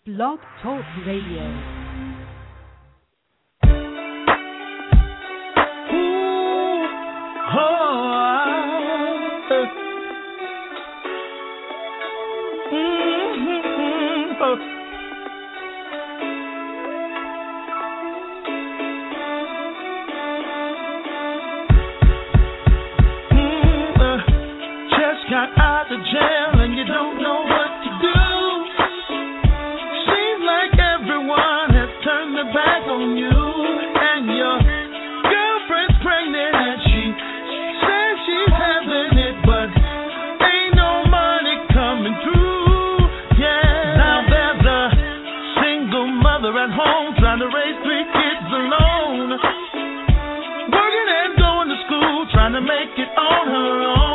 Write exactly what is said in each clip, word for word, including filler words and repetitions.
Blog Talk Radio. Got out of jail and you don't know what to do. Seems like everyone has turned their back on you. And your girlfriend's pregnant and she says she's having it, but ain't no money coming through. Yeah. Now there's a single mother at home trying to raise three kids alone, working and going to school, trying to make it on her own.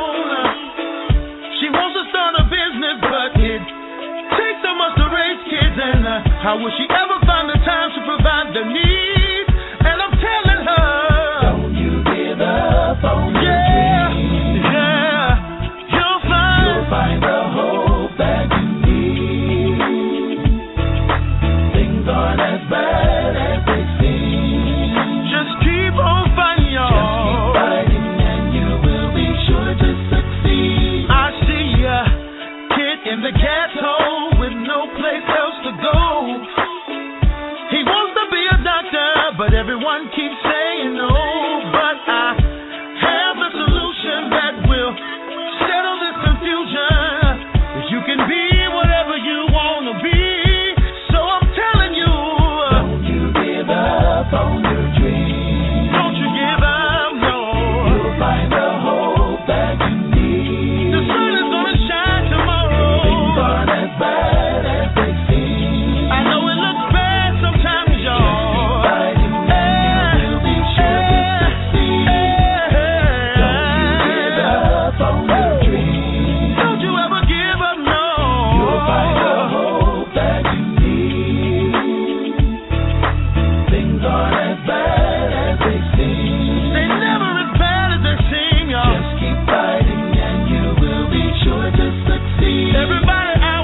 But it takes so much to raise kids, and uh, how will she ever find the time to provide their needs? And I'm telling her, don't you give up on your yeah, dreams. Yeah, you'll find, you'll find the hope that you need. Things aren't as bad as they seem. Just keep on fighting, y'all. Just keep fighting, and you will be sure to succeed. I see ya. In the ghetto with no place else to go. He wants to be a doctor, but everyone keeps saying no. But I have a solution that will settle this confusion. You can be whatever you want to be. So I'm telling you, don't you give up on your dreams. Don't you give up, no. You'll find the hope that you need. The sun is gonna shine tomorrow. Bad as they seem. I know it looks bad sometimes, y'all. Just keep fighting, and you'll be sure to succeed. Don't you give up on your dreams. Don't you ever give up, no. You'll find the hope that you need. Things aren't as bad as they seem. They're never as bad as they seem, y'all. Just keep fighting, and you will be sure to succeed. Everybody.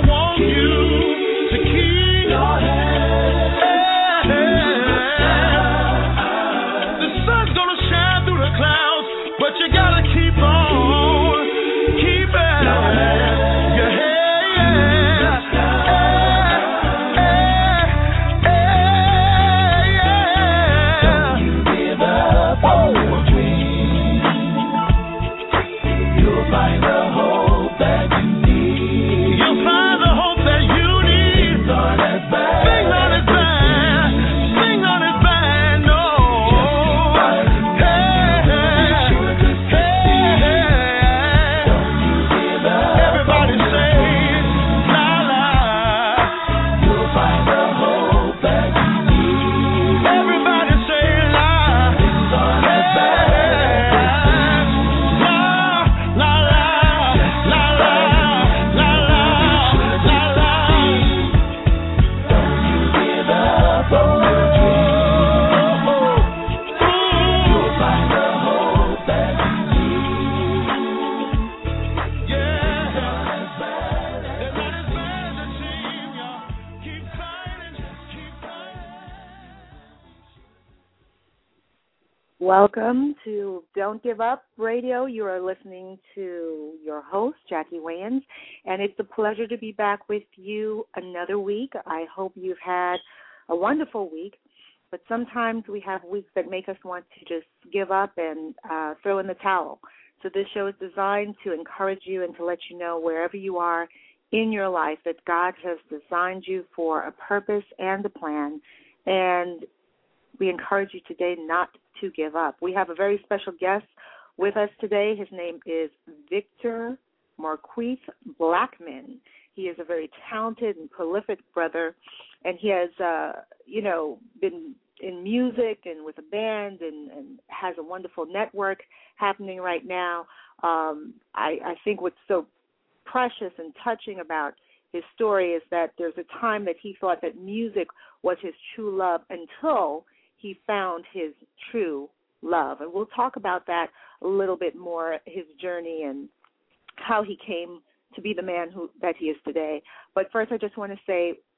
Welcome to Don't Give Up Radio. You are listening to your host, Jackie Wayans, and it's a pleasure to be back with you another week. I hope you've had a wonderful week, but sometimes we have weeks that make us want to just give up and uh, throw in the towel. So this show is designed to encourage you and to let you know wherever you are in your life that God has designed you for a purpose and a plan, and we encourage you today not to give up. We have a very special guest with us today. His name is Victor Marquise Blackmon. He is a very talented and prolific brother, and he has, uh, you know, been in music and with a band and, and has a wonderful network happening right now. Um, I, I think what's so precious and touching about his story is that there's a time that he thought that music was his true love until he found his true love. And we'll talk about that a little bit more, his journey and how he came to be the man who that he is today. But first, I just want to say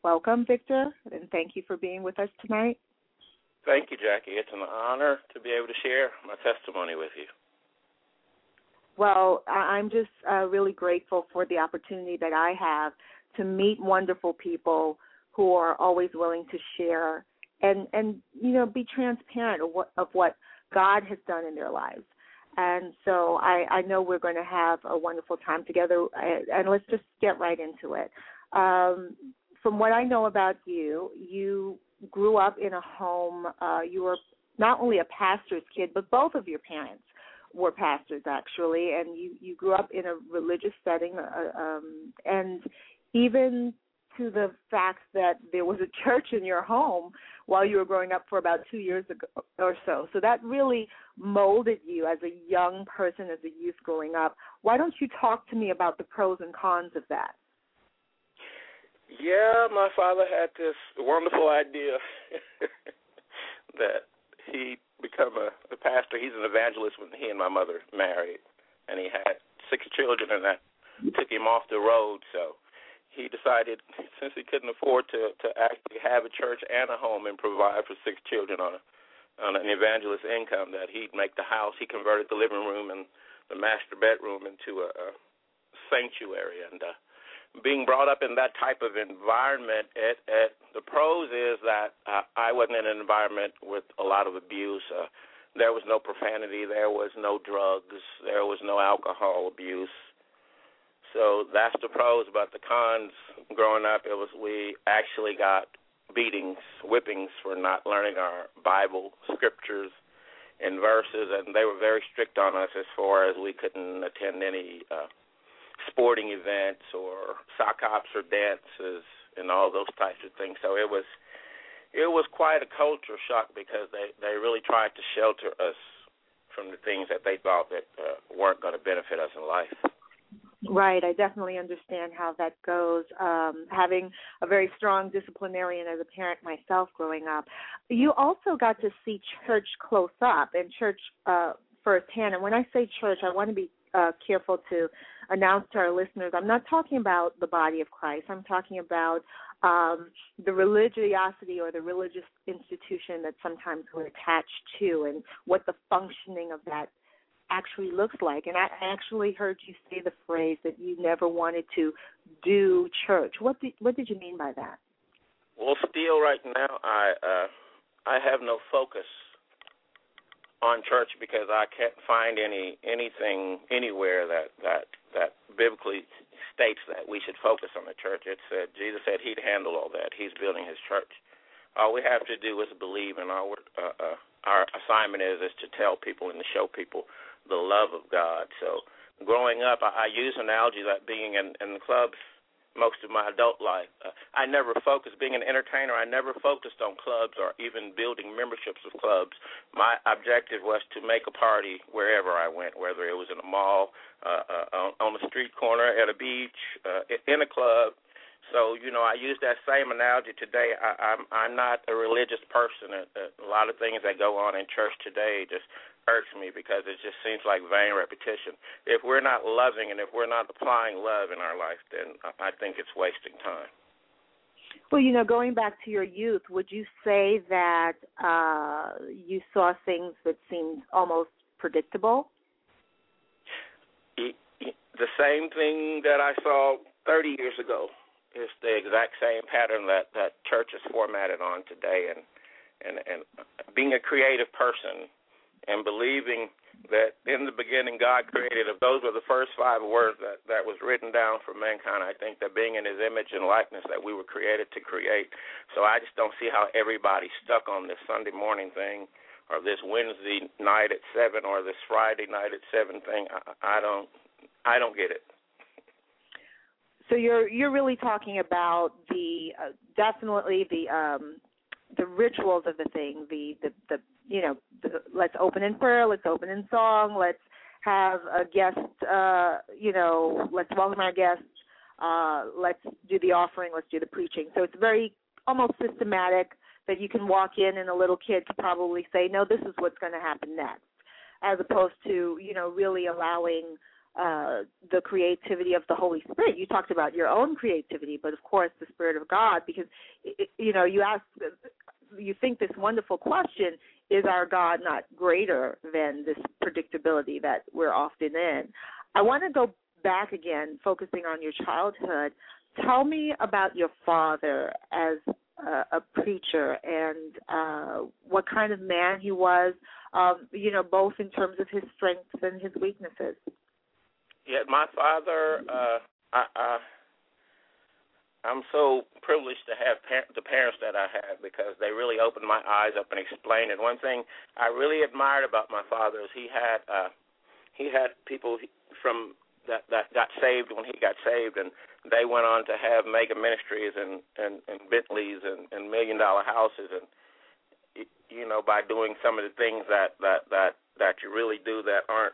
welcome, Victor, and thank you for being with us tonight. Thank you, Jackie. It's an honor to be able to share my testimony with you. Well, I'm just uh, really grateful for the opportunity that I have to meet wonderful people who are always willing to share and, and you know, be transparent of what, of what God has done in their lives. And so I, I know we're going to have a wonderful time together, and let's just get right into it. Um, from what I know about you, you grew up in a home, uh, you were not only a pastor's kid, but both of your parents were pastors, actually, and you, you grew up in a religious setting, uh, um, and even to the fact that there was a church in your home while you were growing up for about two years ago or so. So that really molded you as a young person, as a youth growing up. Why don't you talk to me about the pros and cons of that? Yeah, my father had this wonderful idea that he'd become a, a pastor. He's an evangelist when he and my mother married, and he had six children, and that took him off the road. So he decided, since he couldn't afford to, to actually have a church and a home and provide for six children on, a, on an evangelist income, that he'd make the house. He converted the living room and the master bedroom into a, a sanctuary. And uh, being brought up in that type of environment, it, it, the pros is that uh, I wasn't in an environment with a lot of abuse. Uh, there was no profanity. There was no drugs. There was no alcohol abuse. So that's the pros. But the cons, growing up, it was we actually got beatings, whippings for not learning our Bible scriptures and verses, and they were very strict on us as far as we couldn't attend any uh, sporting events or sock hops or dances and all those types of things. So it was it was quite a culture shock because they, they really tried to shelter us from the things that they thought that uh, weren't going to benefit us in life. Right. I definitely understand how that goes. Um, having a very strong disciplinarian as a parent myself growing up, you also got to see church close up and church uh, firsthand. And when I say church, I want to be uh, careful to announce to our listeners, I'm not talking about the body of Christ. I'm talking about um, the religiosity or the religious institution that sometimes we're attached to and what the functioning of that actually looks like. And I actually heard you say the phrase that you never wanted to do church. What did, what did you mean by that? Well, still right now, I uh, I have no focus on church because I can't find any anything anywhere that, that, that biblically states that we should focus on the church. It said, Jesus said he'd handle all that. He's building his church. All we have to do is believe, and our, uh, uh, our assignment is, is to tell people and to show people the love of God. So growing up, I, I use an analogy that being in, in the clubs most of my adult life, uh, I never focused, being an entertainer, I never focused on clubs or even building memberships of clubs. My objective was to make a party wherever I went, whether it was in a mall, uh, uh, on, on the street corner, at a beach, uh, in a club. So, you know, I use that same analogy today. I, I'm, I'm not a religious person. A, a lot of things that go on in church today just irks me because it just seems like vain repetition. If we're not loving and if we're not applying love in our life, then I think it's wasting time. Well, you know, going back to your youth, would you say that uh, you saw things that seemed almost predictable? The same thing that I saw thirty years ago is the exact same pattern that, that church is formatted on today. And, and, and being a creative person and believing that in the beginning God created, if those were the first five words that, that was written down for mankind, I think that being in his image and likeness that we were created to create. So I just don't see how everybody's stuck on this Sunday morning thing or this Wednesday night at seven or this Friday night at seven thing. I, I don't I don't get it. So you're you're really talking about the uh, definitely the um, the rituals of the thing, the the, the you know, the, let's open in prayer, let's open in song, let's have a guest, uh, you know, let's welcome our guests, uh, let's do the offering, let's do the preaching. So it's very almost systematic that you can walk in and a little kid could probably say, no, this is what's going to happen next, as opposed to, you know, really allowing uh, the creativity of the Holy Spirit. You talked about your own creativity, but of course the Spirit of God, because, it, you know, you ask, you think this wonderful question, is our God not greater than this predictability that we're often in? I want to go back again, focusing on your childhood. Tell me about your father as a, a preacher and uh, what kind of man he was, um, you know, both in terms of his strengths and his weaknesses. Yeah, my father, uh, I, I, I'm so privileged to have par- the parents that I have, because they really opened my eyes up and explained it. One thing I really admired about my father is he had uh, he had people from that, that got saved when he got saved, and they went on to have mega ministries and, and, and Bentleys and, and million-dollar houses, and, you know, by doing some of the things that, that, that, that you really do that aren't,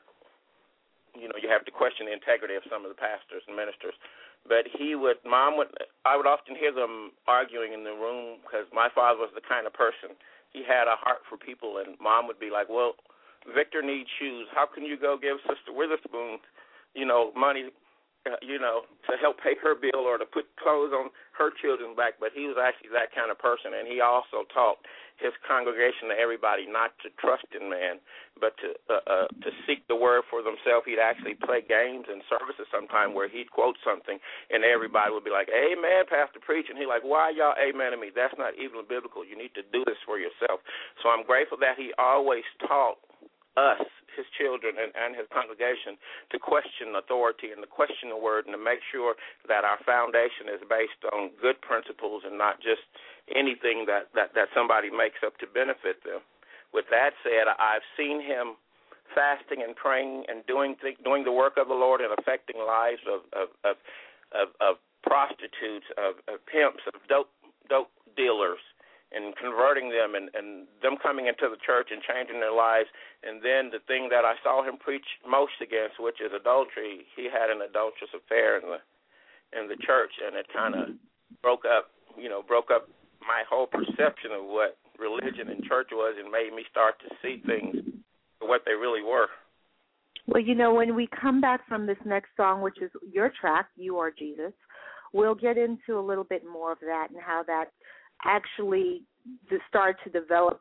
you know, you have to question the integrity of some of the pastors and ministers. But he would, Mom would, I would often hear them arguing in the room, because my father was the kind of person, he had a heart for people, and Mom would be like, well, Victor needs shoes. How can you go give Sister Witherspoon, you know, money, uh, you know, to help pay her bill or to put clothes on her children's back? But he was actually that kind of person, and he also taught his congregation, to everybody, not to trust in man, but to uh, uh, to seek the word for themselves. He'd actually play games and services sometime where he'd quote something, and everybody would be like, amen, Pastor Preach. And he's like, why y'all amen to me? That's not even biblical. You need to do this for yourself. So I'm grateful that he always taught us, his children, and, and his congregation, to question authority and to question the word, and to make sure that our foundation is based on good principles and not just anything that, that, that somebody makes up to benefit them. With that said, I've seen him fasting and praying and doing th- doing the work of the Lord and affecting lives of of, of, of, of prostitutes, of, of pimps, of dope dope dealers, and converting them, and, and them coming into the church and changing their lives. And then the thing that I saw him preach most against, which is adultery, he had an adulterous affair in the in the church, and it kind of broke up, you know, broke up my whole perception of what religion and church was, and made me start to see things for what they really were. Well, you know, when we come back from this next song, which is your track, You Are Jesus, we'll get into a little bit more of that and how that actually started to develop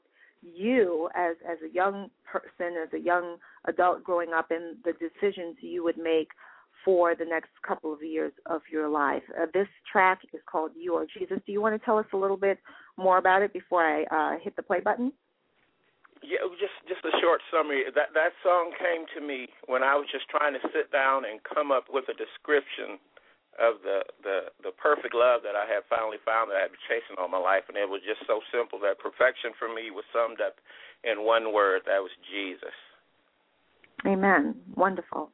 you as, as a young person, as a young adult growing up, and the decisions you would make for the next couple of years of your life. Uh, this track is called You Are Jesus. Do you want to tell us a little bit more about it before I uh, hit the play button? Yeah, just just a short summary. That that song came to me when I was just trying to sit down and come up with a description of the, the, the perfect love that I had finally found that I had been chasing all my life, and it was just so simple that perfection for me was summed up in one word. That was Jesus. Amen. Wonderful.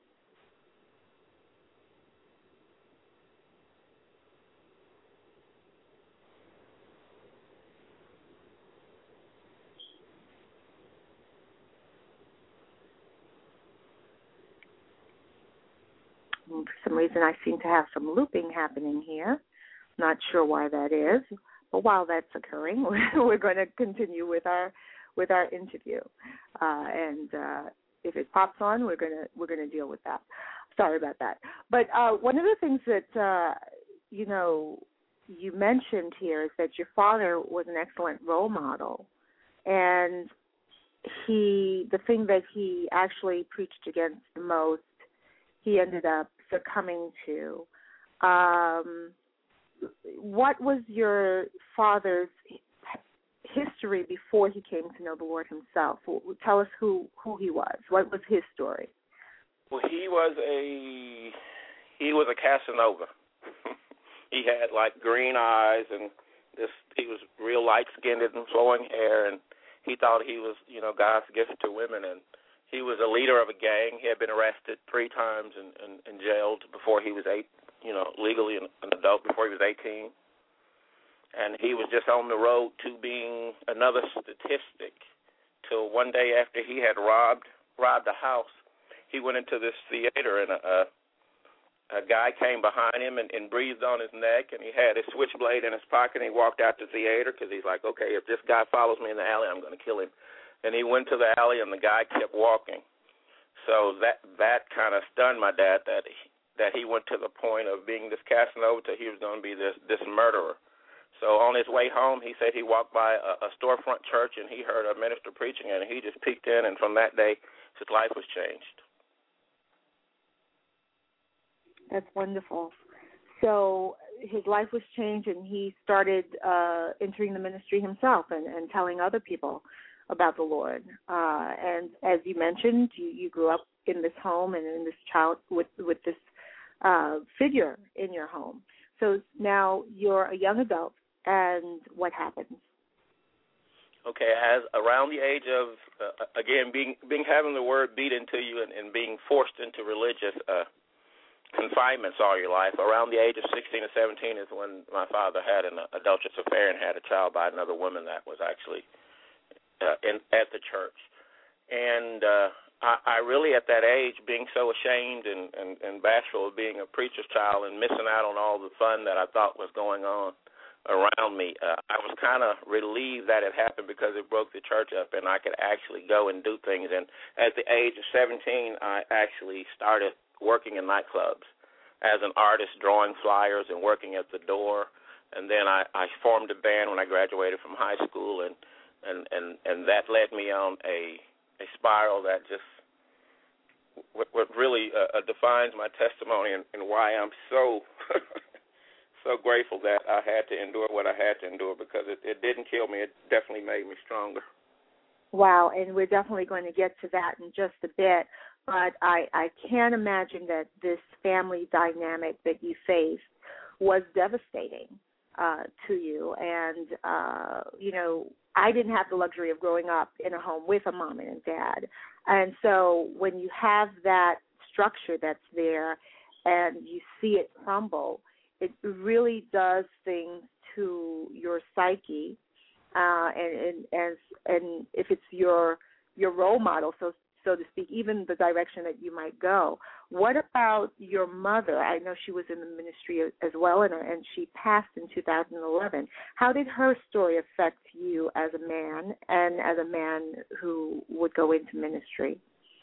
For some reason, I seem to have some looping happening here. Not sure why that is, but while that's occurring, we're going to continue with our with our interview. Uh, and uh, if it pops on, we're going to we're going to deal with that. Sorry about that. But uh, one of the things that uh, you know you mentioned here is that your father was an excellent role model, and he the thing that he actually preached against the most, he ended up succumbing to. Um, what was your father's history before he came to know the Lord himself? Tell us who, who he was. What was his story? Well, he was a he was a Casanova. He had like green eyes, and this he was real light-skinned and flowing hair, and he thought he was, you know, God's gift to women. And he was a leader of a gang. He had been arrested three times and, and, and jailed before he was eight, you know, legally an, an adult before he was eighteen. And he was just on the road to being another statistic till one day after he had robbed robbed a house, he went into this theater, and a, a, a guy came behind him and, and breathed on his neck, and he had his switchblade in his pocket, and he walked out the theater because he's like, okay, if this guy follows me in the alley, I'm going to kill him. And he went to the alley, and the guy kept walking. So that that kind of stunned my dad that he, that he went to the point of being this Casanova till he was going to be this this murderer. So on his way home, he said he walked by a, a storefront church and he heard a minister preaching, and he just peeked in, and from that day, his life was changed. That's wonderful. So his life was changed, and he started uh, entering the ministry himself and, and telling other people about the Lord. Uh, and as you mentioned, you, you grew up in this home and in this child with with this uh, figure in your home. So now you're a young adult, and what happens? Okay, as around the age of uh, again being being having the word beat into you and, and being forced into religious uh, confinements all your life. Around the age of sixteen or seventeen is when my father had an adulterous affair and had a child by another woman that was actually Uh, in, at the church. And uh, I, I really, at that age, being so ashamed and, and, and bashful of being a preacher's child and missing out on all the fun that I thought was going on around me, uh, I was kind of relieved that it happened because it broke the church up and I could actually go and do things. And at the age of seventeen, I actually started working in nightclubs as an artist, drawing flyers and working at the door. And then I, I formed a band when I graduated from high school, and And, and and that led me on a a spiral that just what, what really uh, defines my testimony and, and why I'm so so grateful that I had to endure what I had to endure, because it, it didn't kill me. It definitely made me stronger. Wow, and we're definitely going to get to that in just a bit. But I, I can't imagine that this family dynamic that you faced was devastating uh, to you. And, uh, you know, I didn't have the luxury of growing up in a home with a mom and a dad. And so when you have that structure that's there and you see it crumble, it really does things to your psyche. Uh, and, and, and, and if it's your your role model, so so to speak, even the direction that you might go. What about your mother? I know she was in the ministry as well, and, and she passed in two thousand eleven. How did her story affect you as a man and as a man who would go into ministry?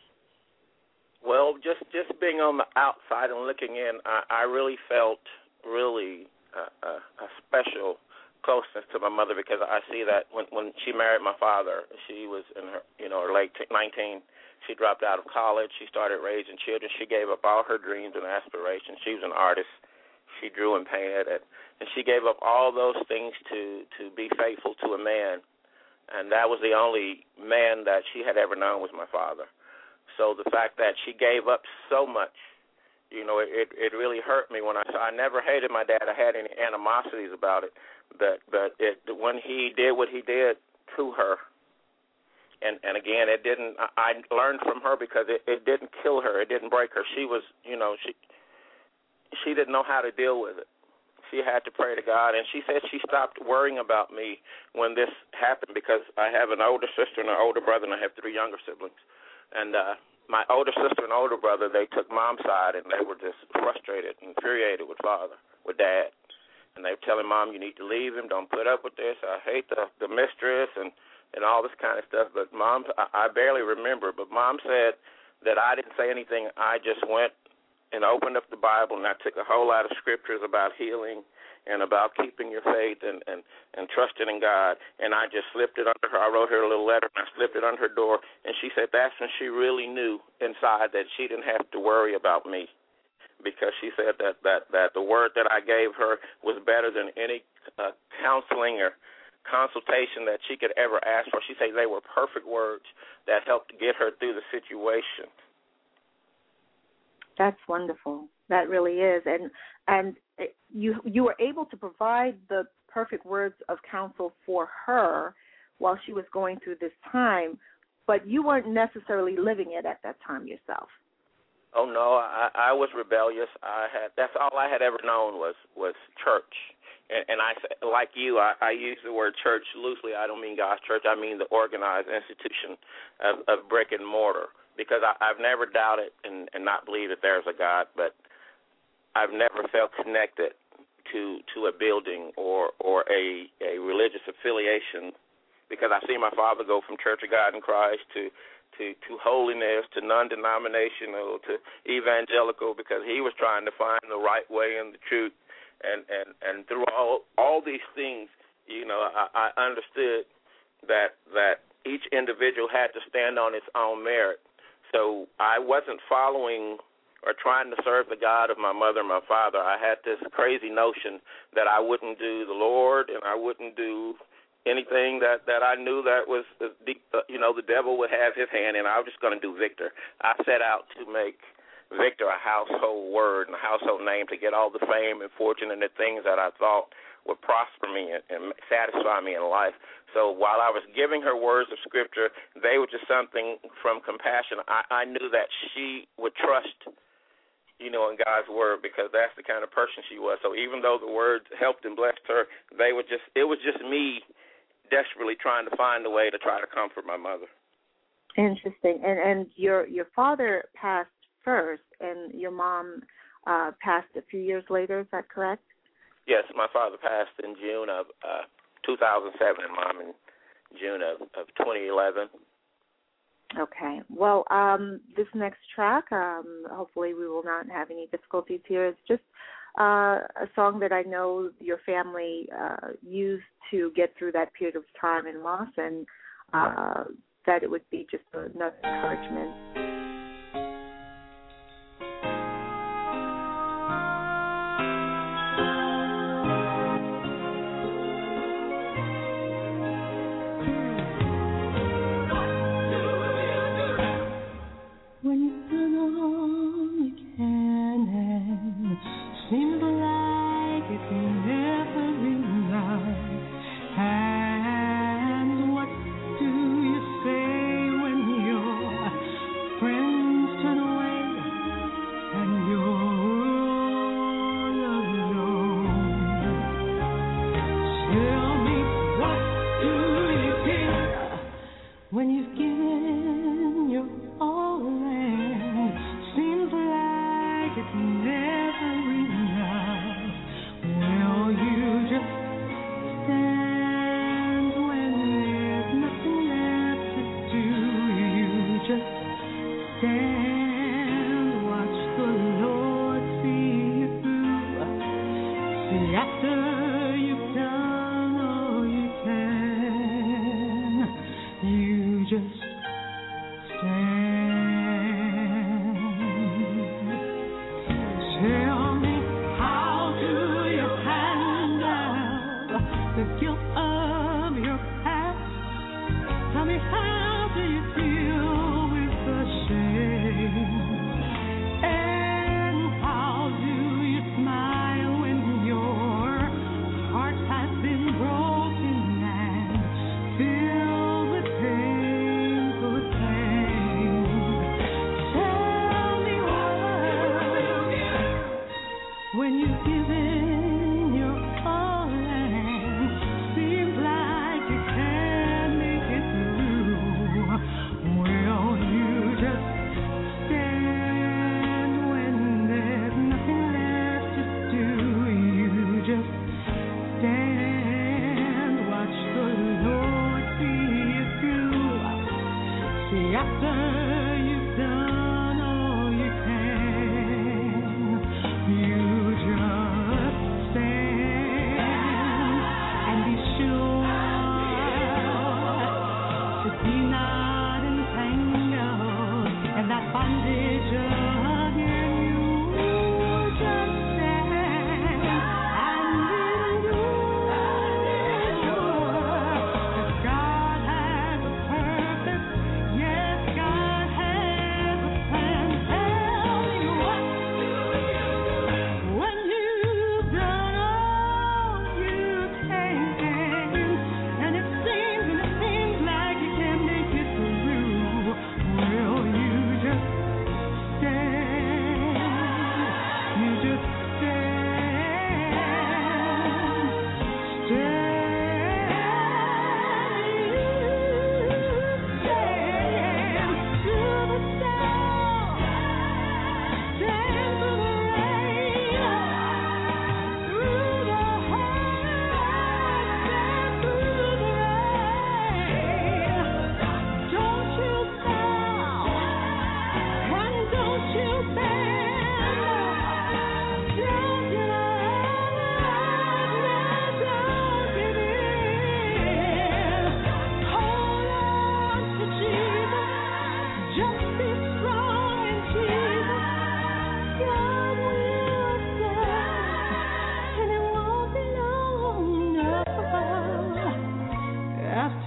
Well, just, just being on the outside and looking in, I, I really felt really uh, a, a special closeness to my mother, because I see that when, when she married my father, she was in her, you know, her late nineteen. She dropped out of college. She started raising children. She gave up all her dreams and aspirations. She was an artist. She drew and painted, and, and she gave up all those things to, to be faithful to a man, and that was the only man that she had ever known was my father. So the fact that she gave up so much, you know, it it really hurt me when I saw. I never hated my dad. I had any animosities about it, but but it when he did what he did to her. And and again, it didn't. I learned from her because it, it didn't kill her. It didn't break her. She was, you know, she she didn't know how to deal with it. She had to pray to God, and she said she stopped worrying about me when this happened, because I have an older sister and an older brother, and I have three younger siblings. And uh, my older sister and older brother, they took mom's side, and they were just frustrated, infuriated with father, with dad. And they were telling mom, you need to leave him. Don't put up with this. I hate the the mistress and. and all this kind of stuff, but Mom, I barely remember, but Mom said that I didn't say anything. I just went and opened up the Bible, and I took a whole lot of scriptures about healing and about keeping your faith and, and, and trusting in God, and I just slipped it under her. I wrote her a little letter, and I slipped it under her door, and she said that's when she really knew inside that she didn't have to worry about me, because she said that, that, that the word that I gave her was better than any uh, counseling or consultation that she could ever ask for. She said they were perfect words that helped get her through the situation. That's wonderful. That really is. And and you you were able to provide the perfect words of counsel for her while she was going through this time, but you weren't necessarily living it at that time yourself. Oh no, I, I was rebellious. I had that's all I had ever known was was church. And, and I, like you, I, I use the word church loosely. I don't mean God's church. I mean the organized institution of, of brick and mortar, because I, I've never doubted and, and not believed that there's a God, but I've never felt connected to to a building or or a, a religious affiliation, because I see my father go from Church of God in Christ to, to, to holiness, to non-denominational, to evangelical, because he was trying to find the right way and the truth. And, and, and through all all these things, you know, I, I understood that that each individual had to stand on its own merit. So I wasn't following or trying to serve the God of my mother and my father. I had this crazy notion that I wouldn't do the Lord and I wouldn't do anything that, that I knew that was, deep, uh, you know, the devil would have his hand in. I was just going to do Victor. I set out to make Victor a household word and a household name, to get all the fame and fortune and the things that I thought would prosper me and, and satisfy me in life. So while I was giving her words of Scripture, they were just something from compassion. I, I knew that she would trust, you know, in God's word, because that's the kind of person she was. So even though the words helped and blessed her, they were just it was just me desperately trying to find a way to try to comfort my mother. Interesting. And and your your father passed first, and your mom uh, passed a few years later. Is that correct? Yes, my father passed in June of uh, two thousand seven, and mom in June of, of twenty eleven. Okay. Well, um, this next track, um, hopefully we will not have any difficulties here. It's just uh, a song that I know your family uh, used to get through that period of time and loss, and uh, that it would be just another encouragement. God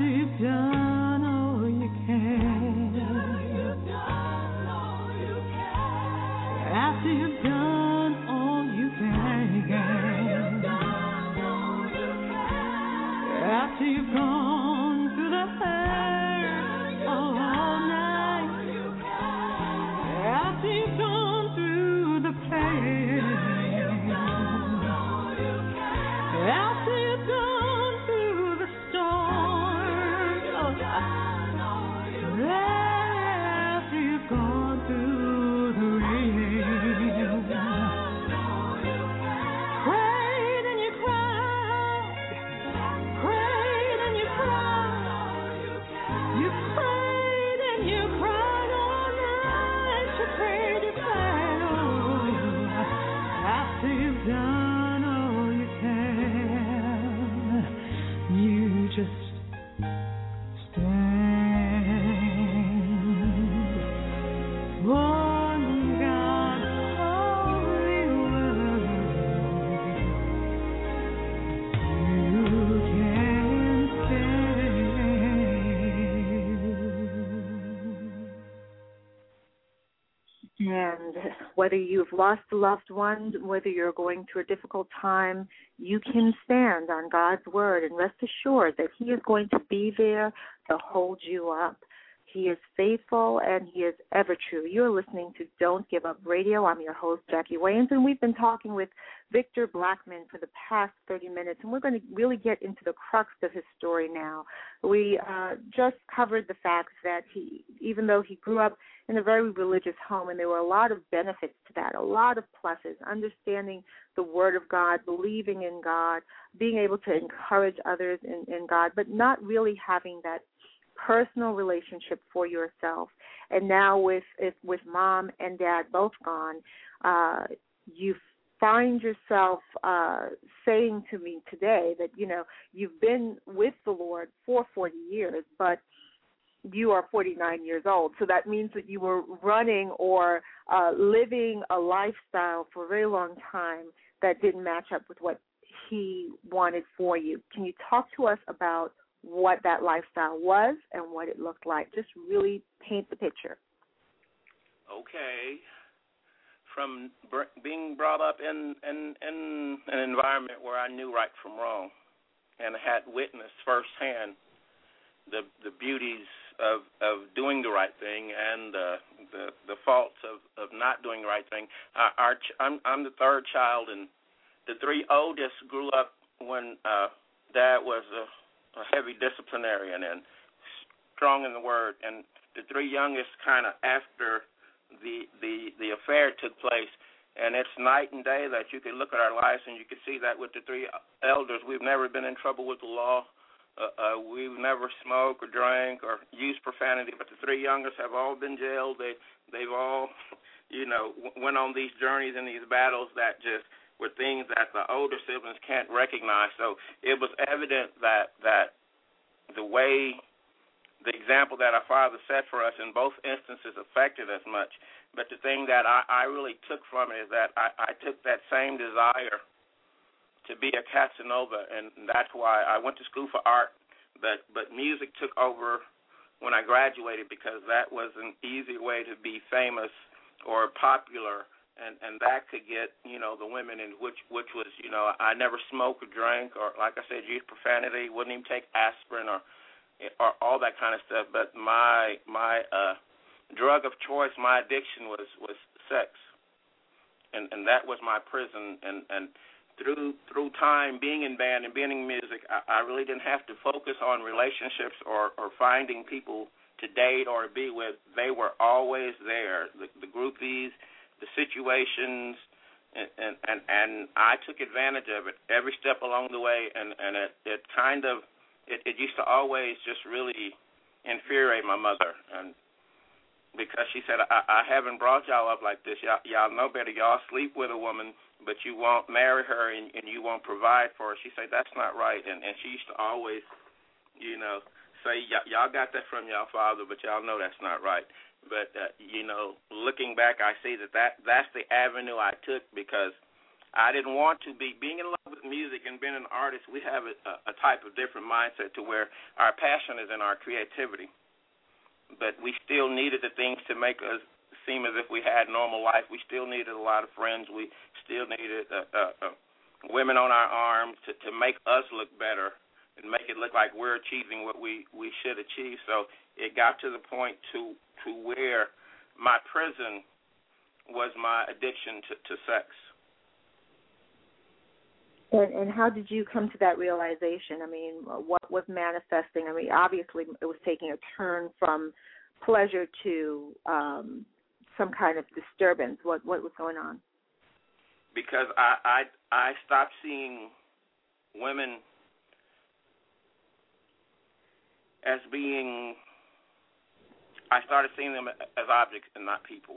After you've done all you can. After you've done all you can. After you've gone through the hurt all night. After you've gone through the pain. After you've gone through the storm. After you've gone through the rain. Prayed and you cried. Prayed and you cried. You prayed and you cried all night. You prayed, you cried, oh. After you've done all you can, you just stand on God's holy word. You can stand. And whether you've lost a loved one, whether you're going through a difficult time, you can stand on God's word and rest assured that He is going to be there to hold you up. He is faithful and He is ever true. You're listening to Don't Give Up Radio. I'm your host, Jackie Wayans, and we've been talking with Victor Blackmon for the past thirty minutes, and we're going to really get into the crux of his story now. We uh, just covered the fact that he, even though he grew up in a very religious home, and there were a lot of benefits to that, a lot of pluses, understanding the Word of God, believing in God, being able to encourage others in, in God, but not really having that personal relationship for yourself. And now with if, with mom and dad both gone, uh, you find yourself uh, saying to me today that, you know, you've been with the Lord for forty years, but you are forty-nine years old. So that means that you were running or uh, living a lifestyle for a very long time that didn't match up with what He wanted for you. Can you talk to us about what that lifestyle was and what it looked like? Just really paint the picture. Okay. From br- being brought up in, in, in an environment where I knew right from wrong and had witnessed firsthand the the beauties of, of doing the right thing and uh, the the faults of, of not doing the right thing. Our, our ch- I'm I'm the third child, and the three oldest grew up when uh, Dad was a a heavy disciplinarian and strong in the word, and the three youngest kind of after the, the the affair took place, and it's night and day that you can look at our lives and you can see that with the three elders. We've never been in trouble with the law. Uh, uh, we've never smoked or drank or used profanity, but the three youngest have all been jailed. They, they've all, you know, w- went on these journeys and these battles that just were things that the older siblings can't recognize. So it was evident that that the way, the example that our father set for us in both instances affected us much. But the thing that I, I really took from it is that I, I took that same desire to be a Casanova, and that's why I went to school for art, but, but music took over when I graduated because that was an easy way to be famous or popular. And and that could get, you know, the women in which which was, you know, I never smoked or drank or, like I said, used profanity, wouldn't even take aspirin or or all that kind of stuff. But my my uh, drug of choice, my addiction was, was sex, and and that was my prison. And, and through through time, being in band and being in music, I, I really didn't have to focus on relationships or, or finding people to date or to be with. They were always there, the, the groupies, the situations, and, and, and, and I took advantage of it every step along the way, and, and it, it kind of, it, it used to always just really infuriate my mother, and because she said, I, I haven't brought y'all up like this. Y'all, y'all know better. Y'all sleep with a woman, but you won't marry her, and, and you won't provide for her. She said, that's not right, and, and she used to always, you know, say, y'all got that from y'all father, but y'all know that's not right. But, uh, you know, looking back, I see that, that that's the avenue I took because I didn't want to be. Being in love with music and being an artist, we have a, a type of different mindset to where our passion is in our creativity. But we still needed the things to make us seem as if we had normal life. We still needed a lot of friends. We still needed uh, uh, uh, women on our arms to, to make us look better and make it look like we're achieving what we, we should achieve. So it got to the point to, to where my prison was my addiction to, to sex. And, and how did you come to that realization? I mean, what was manifesting? I mean, obviously it was taking a turn from pleasure to um, some kind of disturbance. What what was going on? Because I, I, I stopped seeing women as being, I started seeing them as objects and not people.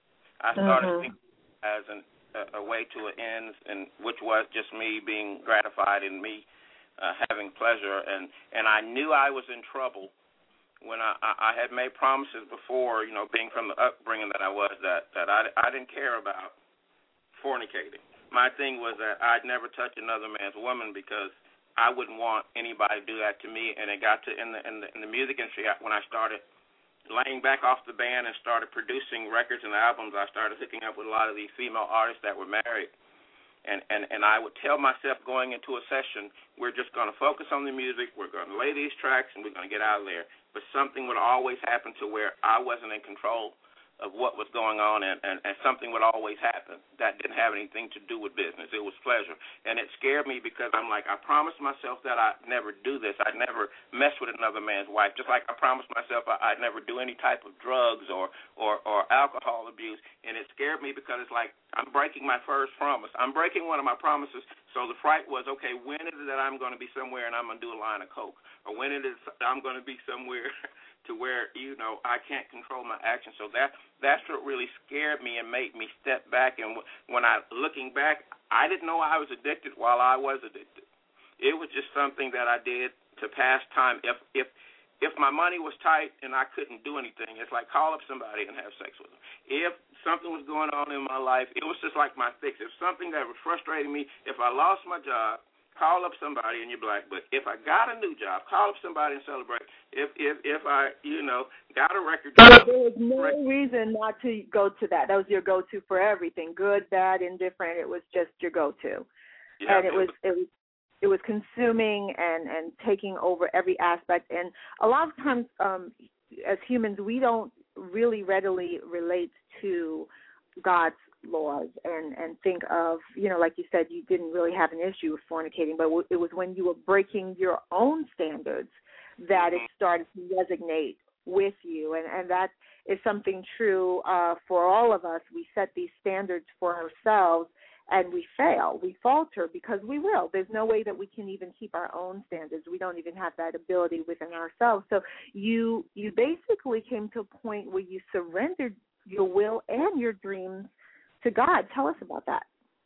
I started mm-hmm. seeing them as an a way to an end, and which was just me being gratified and me uh, having pleasure. And, and I knew I was in trouble when I, I had made promises before, you know, being from the upbringing that I was, that, that I, I didn't care about fornicating. My thing was that I'd never touch another man's woman because I wouldn't want anybody to do that to me. And it got to in the in the, in the music industry when I started laying back off the band and started producing records and albums. I started hooking up with a lot of these female artists that were married. And, and, and I would tell myself going into a session, we're just going to focus on the music, we're going to lay these tracks, and we're going to get out of there. But something would always happen to where I wasn't in control of what was going on, and, and, and something would always happen that didn't have anything to do with business. It was pleasure. And it scared me because I'm like, I promised myself that I'd never do this. I'd never mess with another man's wife, just like I promised myself I'd never do any type of drugs or, or, or alcohol abuse. And it scared me because it's like I'm breaking my first promise. I'm breaking one of my promises. So the fright was, okay, when is it that I'm going to be somewhere and I'm going to do a line of coke? Or when is it I'm going to be somewhere to where, you know, I can't control my actions. So that that's what really scared me and made me step back. And when I, looking back, I didn't know I was addicted while I was addicted. It was just something that I did to pass time. If if if my money was tight and I couldn't do anything, it's like call up somebody and have sex with them. If something was going on in my life, it was just like my fix. If something that was frustrating me, if I lost my job, call up somebody and you're black. But if I got a new job, call up somebody and celebrate. If if if I, you know, got a record job. There was no reason not to go to that. That was your go-to for everything, good, bad, indifferent. It was just your go-to. Yeah, and it was it was it was consuming and, and taking over every aspect. And a lot of times um, as humans, we don't really readily relate to God's laws and, and think of, you know, like you said, you didn't really have an issue with fornicating, but it was when you were breaking your own standards that it started to resonate with you. And, and that is something true uh, for all of us. We set these standards for ourselves and we fail. We falter because we will. There's no way that we can even keep our own standards. We don't even have that ability within ourselves. So you you basically came to a point where you surrendered your will and your dreams to God. Tell us about that.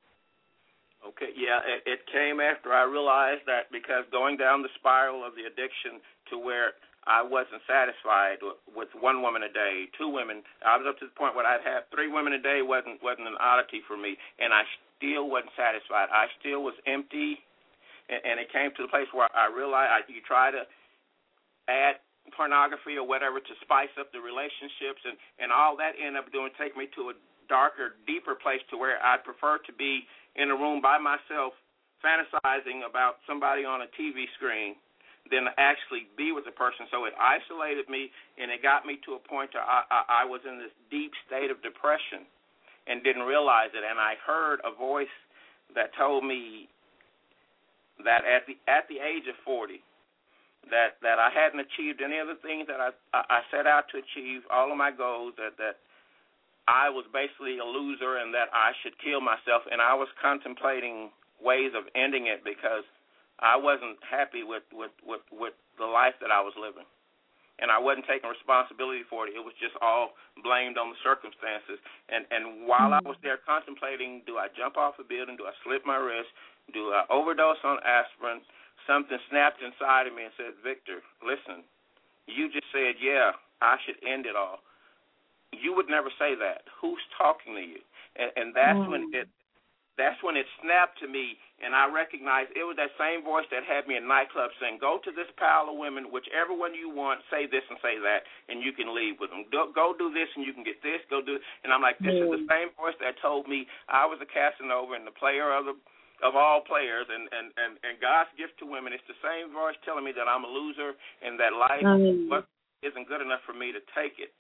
Okay, yeah, it, it came after I realized that because going down the spiral of the addiction to where I wasn't satisfied with one woman a day, two women. I was up to the point where I'd have three women a day wasn't wasn't an oddity for me, and I still wasn't satisfied. I still was empty, and, and it came to the place where I realized I, you try to add pornography or whatever to spice up the relationships, and, and all that ended up doing take me to a darker, deeper place to where I'd prefer to be in a room by myself fantasizing about somebody on a T V screen than to actually be with the person. So it isolated me, and it got me to a point where I, I, I was in this deep state of depression and didn't realize it. And I heard a voice that told me that at the at the age of forty, that, that I hadn't achieved any of the things that I, I set out to achieve, all of my goals, that, that I was basically a loser and that I should kill myself. And I was contemplating ways of ending it because I wasn't happy with, with, with, with the life that I was living. And I wasn't taking responsibility for it. It was just all blamed on the circumstances. And, and while I was there contemplating, do I jump off a building? Do I slip my wrist? Do I overdose on aspirin? Something snapped inside of me and said, Victor, listen, you just said, yeah, I should end it all. You would never say that. Who's talking to you? And, and that's mm. when it that's when it snapped to me, and I recognized it was that same voice that had me in nightclubs saying, go to this pile of women, whichever one you want, say this and say that, and you can leave with them. Go, go do this, and you can get this, go do it. And I'm like, this mm. is the same voice that told me I was a Casanova and the player of the of all players, and, and, and, and God's gift to women. It's the same voice telling me that I'm a loser and that life mm. isn't good enough for me to take it.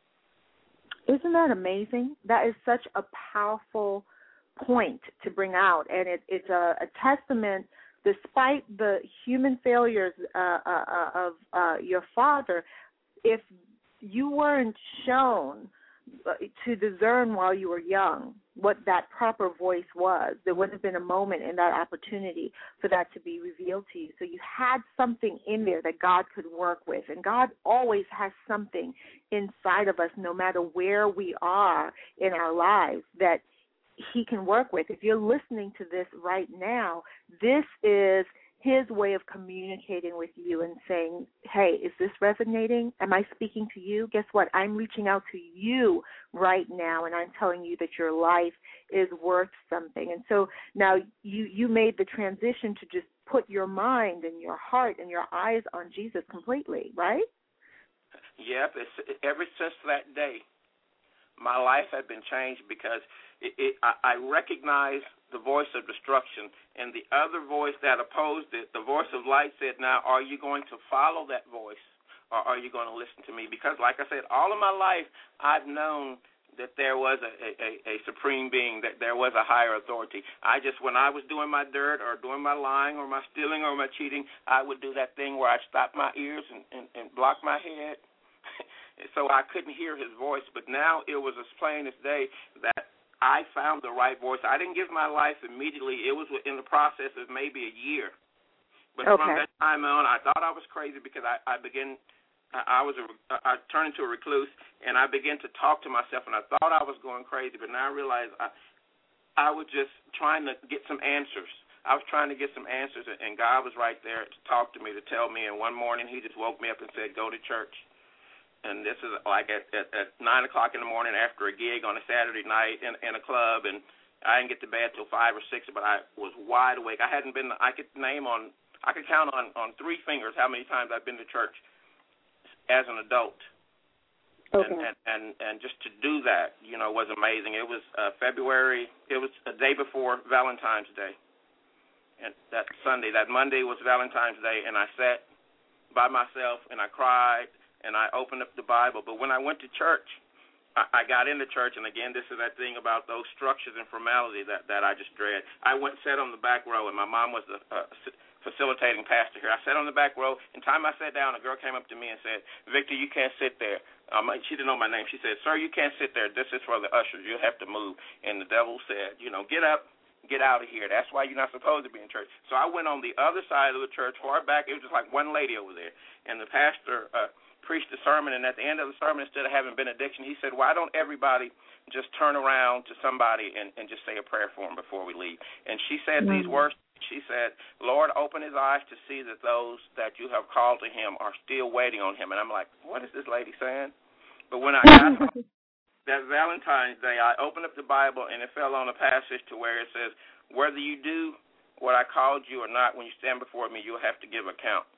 Isn't that amazing? That is such a powerful point to bring out, and it, it's a, a testament, despite the human failures uh, uh, of uh, your father, if you weren't shown to discern while you were young what that proper voice was, there would have been a moment in that opportunity for that to be revealed to you. So you had something in there that God could work with, and God always has something inside of us, no matter where we are in our lives, that he can work with. If you're listening to this right now, this is his way of communicating with you and saying, hey, is this resonating? Am I speaking to you? Guess what? I'm reaching out to you right now, and I'm telling you that your life is worth something. And so now you, you made the transition to just put your mind and your heart and your eyes on Jesus completely, right? Yep. It's, ever since that day, my life had been changed because it, it, I, I recognized the voice of destruction, and the other voice that opposed it, the voice of light, said, now, are you going to follow that voice, or are you going to listen to me? Because, like I said, all of my life I've known that there was a, a, a supreme being, that there was a higher authority. I just, when I was doing my dirt or doing my lying or my stealing or my cheating, I would do that thing where I'd stop my ears and, and, and block my head. So I couldn't hear his voice, but now it was as plain as day that I found the right voice. I didn't give my life immediately. It was in the process of maybe a year. But okay. from that time on, I thought I was crazy because I, I began, I, I was, a, I turned into a recluse, and I began to talk to myself, and I thought I was going crazy, but now I realized I, I was just trying to get some answers. I was trying to get some answers, and God was right there to talk to me, to tell me, and one morning he just woke me up and said, go to church. And this is like at, at, at nine o'clock in the morning after a gig on a Saturday night in, in a club, and I didn't get to bed till five or six, but I was wide awake. I hadn't been. I could name on. I could count on, on three fingers how many times I've been to church as an adult. Okay. And, and, and and just to do that, you know, was amazing. It was uh, February. It was a day before Valentine's Day, and that Sunday, that Monday was Valentine's Day, and I sat by myself and I cried. And I opened up the Bible. But when I went to church, I, I got into church, and again, this is that thing about those structures and formality that, that I just dread. I went and sat on the back row, and my mom was the uh, facilitating pastor here. I sat on the back row, and time I sat down, a girl came up to me and said, Victor, you can't sit there. Um, she didn't know my name. She said, sir, you can't sit there. This is for the ushers. You'll have to move. And the devil said, you know, get up. Get out of here. That's why you're not supposed to be in church. So I went on the other side of the church, far back. It was just like one lady over there. And the pastor uh, preached a sermon, and at the end of the sermon, instead of having benediction, he said, why don't everybody just turn around to somebody and, and just say a prayer for him before we leave? And she said mm-hmm. these words. She said, Lord, open his eyes to see that those that you have called to him are still waiting on him. And I'm like, what is this lady saying? But when I got home, that Valentine's Day, I opened up the Bible, and it fell on a passage to where it says, whether you do what I called you or not, when you stand before me, you'll have to give account.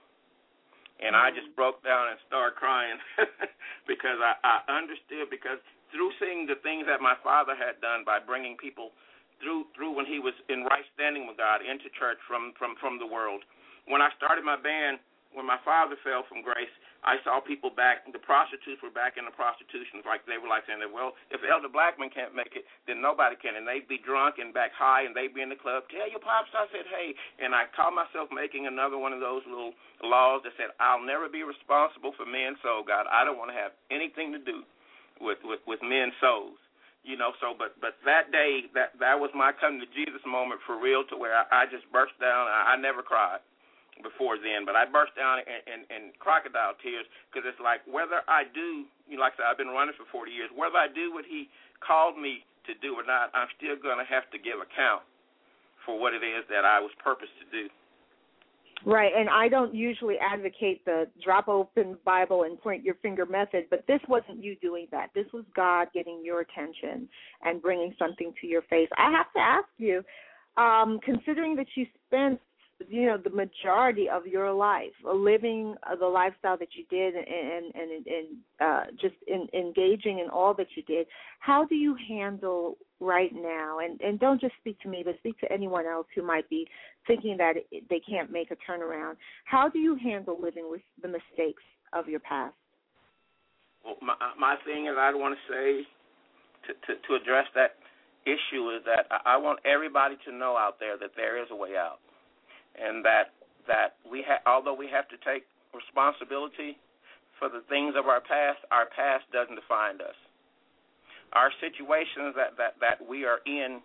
And I just broke down and started crying because I, I understood, because through seeing the things that my father had done by bringing people through through when he was in right standing with God into church from, from, from the world. When I started my band, when my father fell from grace, I saw people back, the prostitutes were back in the prostitution. Like they were like saying, that, well, if Elder Blackman can't make it, then nobody can. And they'd be drunk and back high, and they'd be in the club. Tell your pops I said, hey. And I caught myself making another one of those little laws that said, I'll never be responsible for men's soul, God. I don't want to have anything to do with, with, with men's souls. You know, so, but but that day, that, that was my come to Jesus moment for real, to where I, I just burst down. I, I never cried before then, but I burst down in, in, in crocodile tears, because it's like, whether I do, you know, like I said, I've been running for forty years, whether I do what he called me to do or not, I'm still going to have to give account for what it is that I was purposed to do. Right, and I don't usually advocate the drop open Bible and point your finger method, but this wasn't you doing that. This was God getting your attention and bringing something to your face. I have to ask you, um, considering that you spent, you know, the majority of your life living uh, the lifestyle that you did and and, and, and uh, just in, engaging in all that you did, how do you handle right now? And, and don't just speak to me, but speak to anyone else who might be thinking that they can't make a turnaround. How do you handle living with the mistakes of your past? Well, my, my thing is I want to say to, to, to address that issue is that I want everybody to know out there that there is a way out, and that that we ha- although we have to take responsibility for the things of our past, our past doesn't define us. Our situations that, that, that we are in,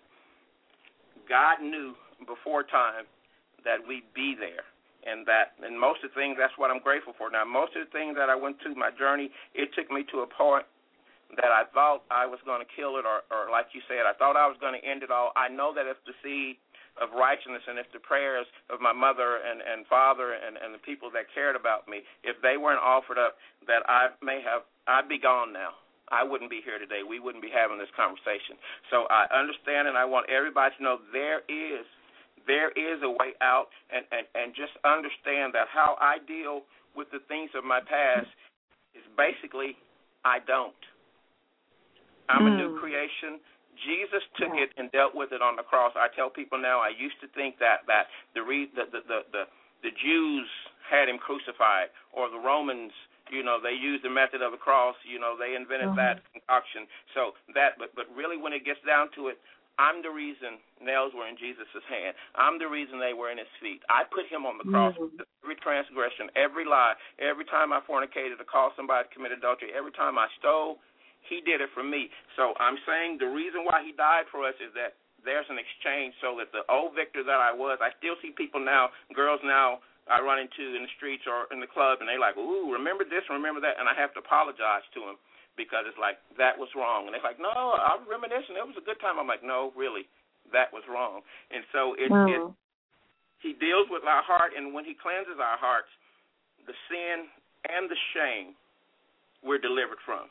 God knew before time that we'd be there. And that, and most of the things, that's what I'm grateful for. Now, most of the things that I went through, my journey, it took me to a point that I thought I was going to kill it, or, or like you said, I thought I was going to end it all. I know that if the seed of righteousness and if the prayers of my mother and, and father and, and the people that cared about me, if they weren't offered up, that I may have, I'd be gone now. I wouldn't be here today. We wouldn't be having this conversation. So I understand, and I want everybody to know there is there is a way out, and, and, and just understand that how I deal with the things of my past is basically I don't. I'm mm. a new creation. Jesus took yeah. it and dealt with it on the cross. I tell people now, I used to think that, that the, re, the, the, the, the, the Jews had him crucified, or the Romans, you know, they used the method of the cross. You know, they invented uh-huh. that concoction. So that, but but really, when it gets down to it, I'm the reason nails were in Jesus' hand. I'm the reason they were in his feet. I put him on the cross. Mm-hmm. Every transgression, every lie, every time I fornicated or called somebody to commit adultery, every time I stole, he did it for me. So I'm saying the reason why he died for us is that there's an exchange, so that the old Victor that I was, I still see people now, girls now, I run into in the streets or in the club, and they like, ooh, remember this, remember that, and I have to apologize to them because it's like, that was wrong. And they're like, no, I'm reminiscing. It was a good time. I'm like, no, really, that was wrong. And so it, wow. it he deals with our heart, and when he cleanses our hearts, the sin and the shame we're delivered from.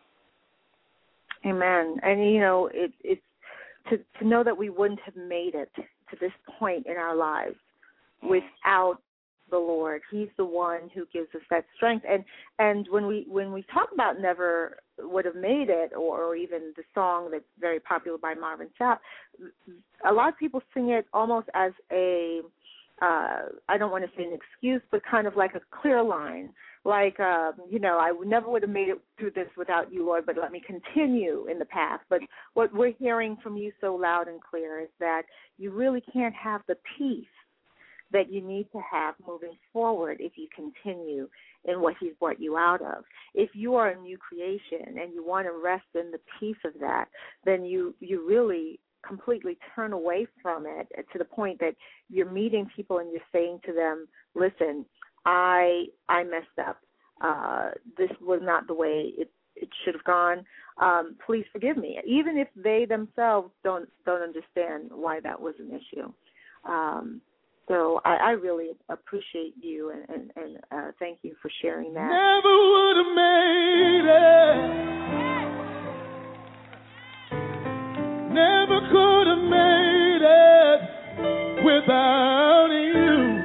Amen. And, you know, it, it's to, to know that we wouldn't have made it to this point in our lives mm. without the Lord. He's the one who gives us that strength. And and when we when we talk about never would have made it, or, or even the song that's very popular by Marvin Sapp, a lot of people sing it almost as a uh, I don't want to say an excuse, but kind of like a clear line. Like, uh, you know, I never would have made it through this without you, Lord, but let me continue in the path. But what we're hearing from you so loud and clear is that you really can't have the peace that you need to have moving forward if you continue in what he's brought you out of. If you are a new creation and you want to rest in the peace of that, then you, you really completely turn away from it to the point that you're meeting people and you're saying to them, listen, I I messed up. Uh, this was not the way it, it should have gone. Um, please forgive me, even if they themselves don't don't understand why that was an issue. Um, so I, I really appreciate you, and, and, and uh, thank you for sharing that. Never would have made it. Never could have made it without you.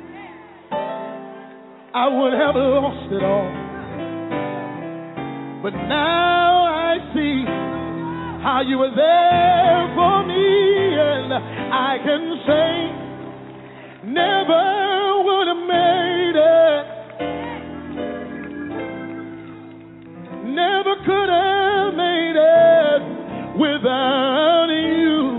I would have lost it all. But now I see how you were there for me, and I can say never would have made it. Never could have made it without you.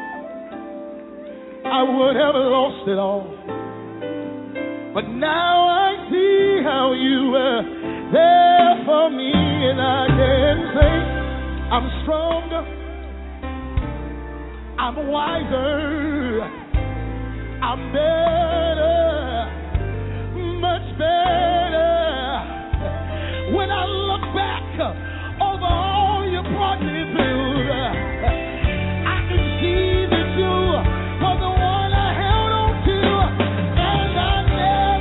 I would have lost it all. But now I see how you were there for me, and I can say I'm stronger, I'm wiser, I'm better, much better. When I look back over all you brought me through, I can see that you were the one I held on to, and I never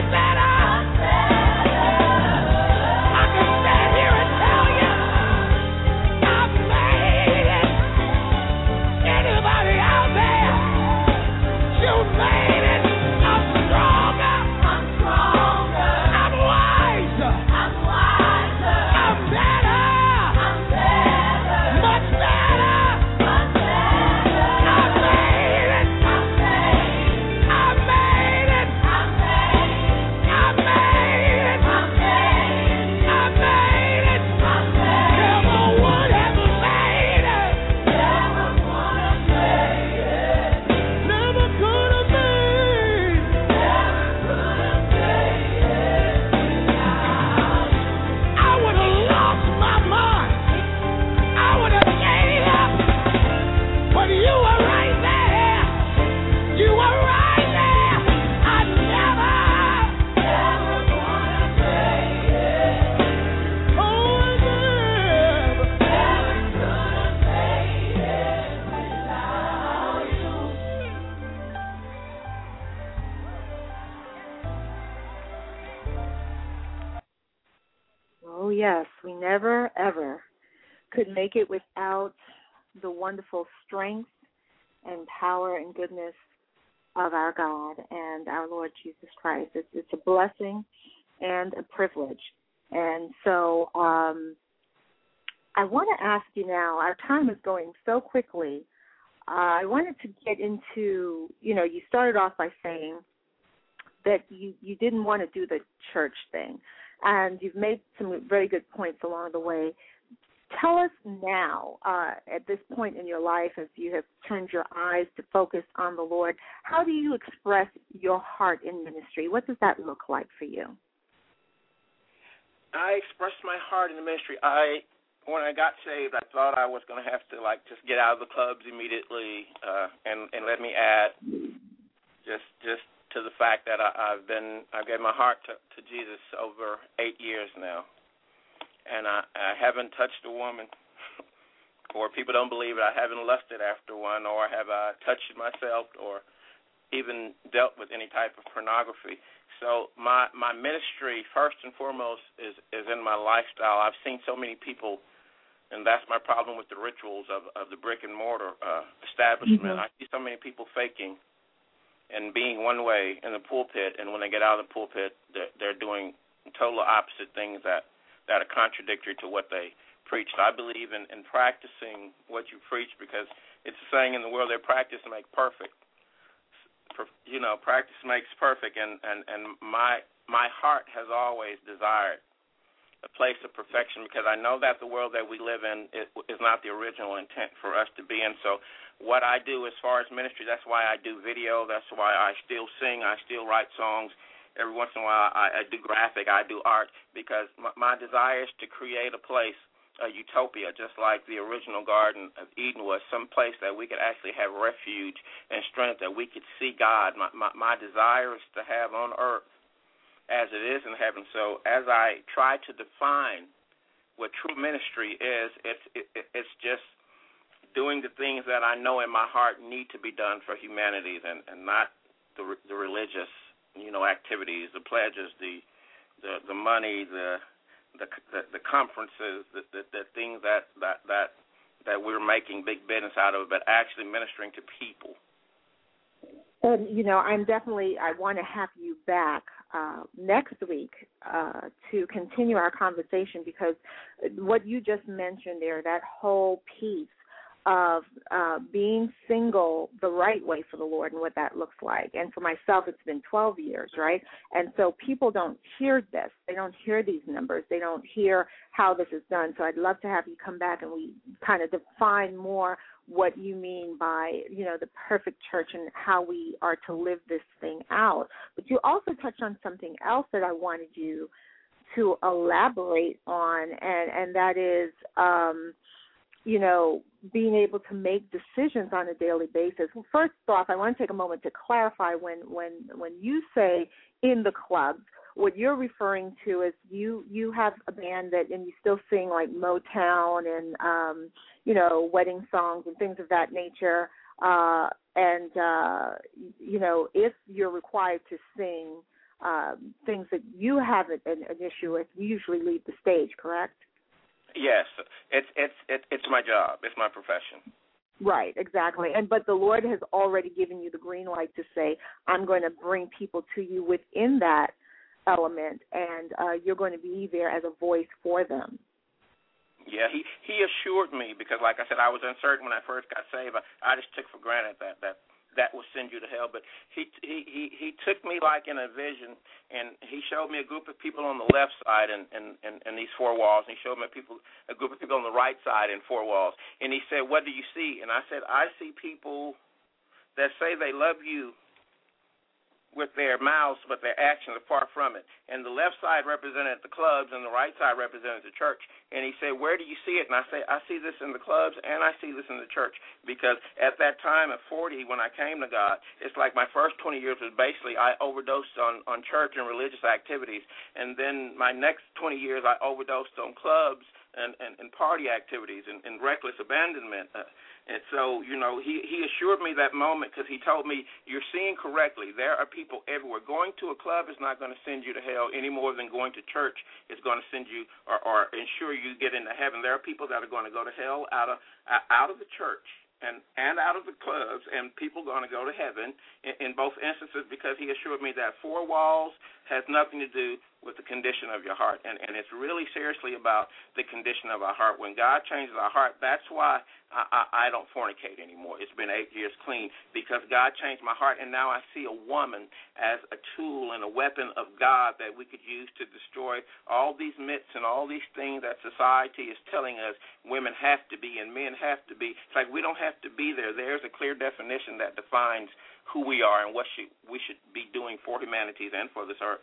Oh, yes, we never, ever could make it without the wonderful strength and power and goodness of our God and our Lord Jesus Christ. It's, it's a blessing and a privilege. And so um, I want to ask you now, our time is going so quickly. Uh, I wanted to get into, you know, you started off by saying that you, you didn't want to do the church thing. And you've made some very good points along the way. Tell us now, uh, at this point in your life, as you have turned your eyes to focus on the Lord, how do you express your heart in ministry? What does that look like for you? I expressed my heart in the ministry. I, when I got saved, I thought I was going to have to, like, just get out of the clubs immediately, uh, and, and let me add just just to the fact that I, I've been, I've given my heart to, to Jesus over eight years now. And I, I haven't touched a woman, or people don't believe it, I haven't lusted after one, or have I touched myself, or even dealt with any type of pornography. So my, my ministry, first and foremost, is, is in my lifestyle. I've seen so many people, and that's my problem with the rituals of, of the brick-and-mortar uh, establishment. Mm-hmm. I see so many people faking and being one way in the pulpit, and when they get out of the pulpit, they're, they're doing total opposite things that, that are contradictory to what they preached. I believe in, in practicing what you preach, because it's a saying in the world that practice makes perfect. You know, practice makes perfect, and, and, and my my heart has always desired a place of perfection, because I know that the world that we live in is not the original intent for us to be in. So what I do as far as ministry, that's why I do video, that's why I still sing, I still write songs. Every once in a while I, I do graphic, I do art, because my, my desire is to create a place, a utopia, just like the original Garden of Eden was, some place that we could actually have refuge and strength, that we could see God. My, my, my desire is to have on earth as it is in heaven. So as I try to define what true ministry is, it's it, it's just doing the things that I know in my heart need to be done for humanity, and, and not the the religious, you know, activities, the pledges, the the, the money, the the the, the conferences, the, the, the things that, that that that we're making big business out of, but actually ministering to people. And, you know, I'm definitely, I want to have you back uh, next week uh, to continue our conversation, because what you just mentioned there, that whole piece of uh, being single the right way for the Lord and what that looks like. And for myself, it's been twelve years, right? And so people don't hear this. They don't hear these numbers. They don't hear how this is done. So I'd love to have you come back and we kind of define more what you mean by, you know, the perfect church and how we are to live this thing out. But you also touched on something else that I wanted you to elaborate on, and, and that is, um, you know, being able to make decisions on a daily basis. Well, first off, I want to take a moment to clarify when, when, when you say in the clubs, what you're referring to is you, you have a band that, and you still sing like Motown and, um, you know, wedding songs and things of that nature. Uh, and, uh, you know, if you're required to sing um, things that you have an, an issue with, you usually leave the stage, correct? Yes, it's it's it's it's my job. It's my profession. Right, exactly. And but the Lord has already given you the green light to say, I'm going to bring people to you within that element, and uh, you're going to be there as a voice for them. Yeah, he he assured me, because like I said, I was uncertain when I first got saved. I, I just took for granted that that that will send you to hell. But he he he, he took me like in a vision, and he showed me a group of people on the left side and and, and, and these four walls, and he showed me a people a group of people on the right side and four walls. And he said, "What do you see?" And I said, "I see people that say they love you with their mouths, but their actions are far from it." And the left side represented the clubs, and the right side represented the church. And he said, "Where do you see it?" And I say, "I see this in the clubs, and I see this in the church." Because at that time, at forty, when I came to God, it's like my first twenty years was basically I overdosed on, on church and religious activities. And then my next twenty years, I overdosed on clubs and, and, and party activities and, and reckless abandonment. Uh, And so, you know, he, he assured me that moment, because he told me, you're seeing correctly. There are people everywhere. Going to a club is not going to send you to hell any more than going to church is going to send you or, or ensure you get into heaven. There are people that are going to go to hell out of out of the church and, and out of the clubs, and people are going to go to heaven in, in both instances, because he assured me that four walls has nothing to do with the condition of your heart. And, and it's really seriously about the condition of our heart. When God changes our heart, that's why I, I, I don't fornicate anymore. It's been eight years clean, because God changed my heart, and now I see a woman as a tool and a weapon of God that we could use to destroy all these myths and all these things that society is telling us women have to be and men have to be. It's like we don't have to be there. There's a clear definition that defines who we are and what should, we should be doing for humanity and for this earth.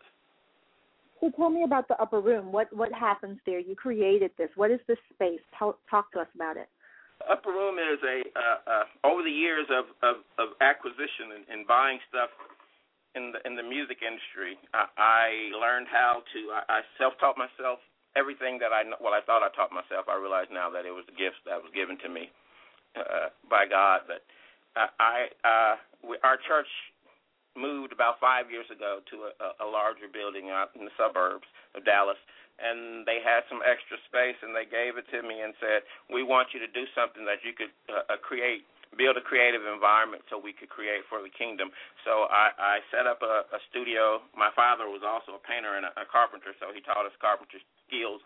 So tell me about the upper room. What what happens there? You created this. What is this space? Talk, talk to us about it. The upper room is a uh, uh, over the years of, of, of acquisition and, and buying stuff in the in the music industry. I, I learned how to. I, I self-taught myself everything that I well I thought I taught myself. I realize now that it was a gift that was given to me uh, by God. But uh, I uh, we, our church moved about five years ago to a, a larger building out in the suburbs of Dallas, and they had some extra space, and they gave it to me and said, we want you to do something that you could uh, create, build a creative environment so we could create for the kingdom. So I, I set up a, a studio. My father was also a painter and a, a carpenter, so he taught us carpentry skills.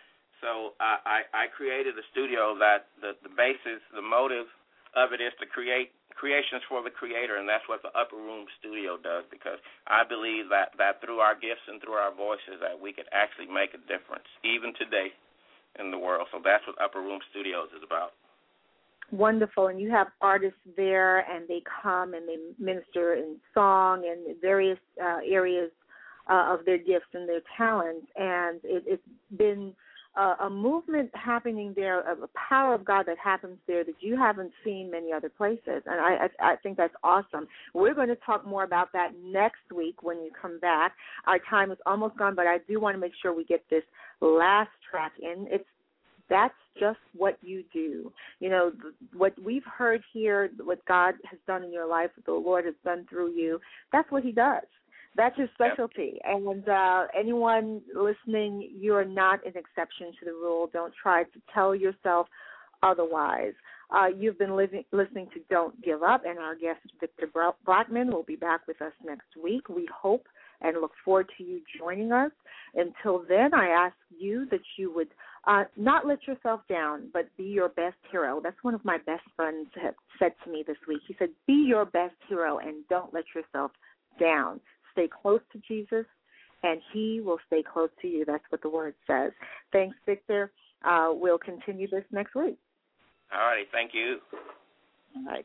So I, I, I created a studio that the, the basis, the motive of it is to create creations for the Creator, and that's what the Upper Room Studio does, because I believe that, that through our gifts and through our voices that we could actually make a difference, even today in the world. So that's what Upper Room Studios is about. Wonderful. And you have artists there, and they come and they minister in song and various uh, areas uh, of their gifts and their talents, and it, it's been Uh, a movement happening there, a power of God that happens there that you haven't seen many other places, and I, I, I think that's awesome. We're going to talk more about that next week when you come back. Our time is almost gone, but I do want to make sure we get this last track in. It's that's just what you do. You know, what we've heard here, what God has done in your life, what the Lord has done through you, that's what he does. That's your specialty. Yep. And uh, anyone listening, you're not an exception to the rule. Don't try to tell yourself otherwise. Uh, you've been living, listening to Don't Give Up, and our guest, Victor Blackmon, will be back with us next week. We hope and look forward to you joining us. Until then, I ask you that you would uh, not let yourself down, but be your best hero. That's one of my best friends have said to me this week. He said, be your best hero and don't let yourself down. Stay close to Jesus, and he will stay close to you. That's what the word says. Thanks, Victor. Uh, we'll continue this next week. All right. Thank you. All right.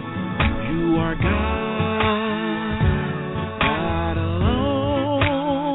God alone.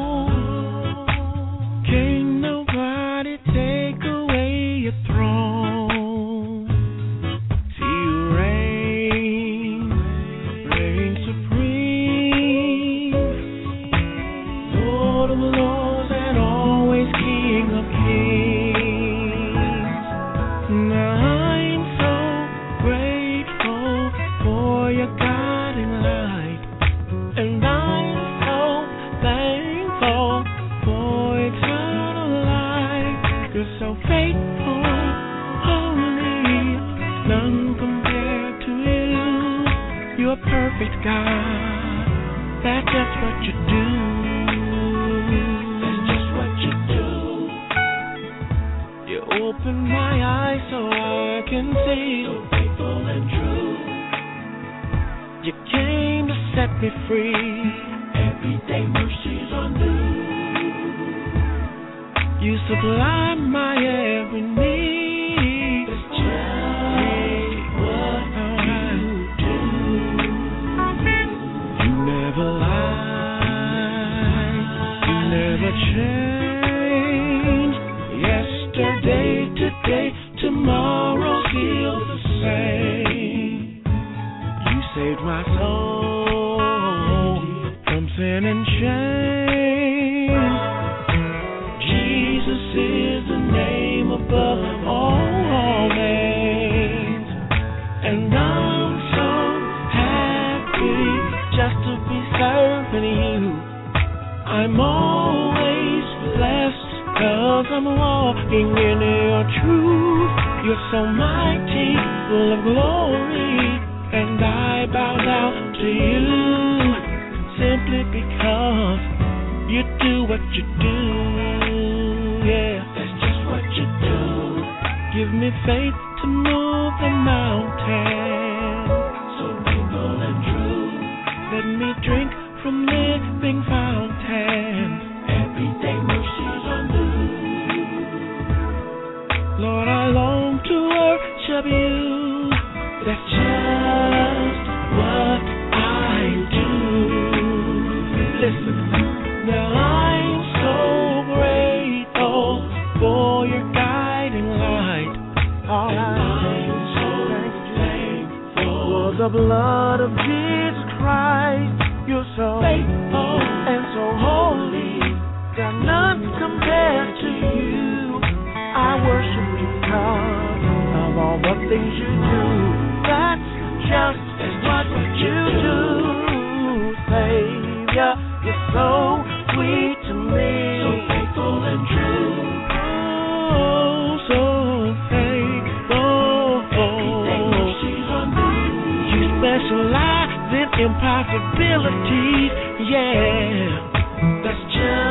sweet God. That's just what you do. That's just what you do. You open my eyes so I can see. So faithful and true. You came to set me free. Everyday mercies are new. You supply my every need. That's just what you do. You never lie. You never change. Yesterday, today, tomorrow, still the same. You saved my soul from sin and shame. Jesus is the name above all names. And I'm so happy just to be serving you. I'm always blessed 'cause I'm walking in your truth. You're so mighty, full of glory, and I bow down to you simply because you do what you do. Yeah, that's just what you do. Give me faith to move the mountain. So faithful and true. Let me drink from living fountains. Everyday mercies are new. Lord, I long to worship you. That's just what I do. Listen, now I'm so grateful for your guiding light. All I'm so thankful for the blood of Jesus Christ. You're so faithful and so holy. Got none compared to you. I worship you because of all the things you do. That's just what you do, Savior. You're so sweet to me. So faithful and true. Oh, so faithful. Everyday mercies are new. You specialize in impossibilities. Yeah, that's just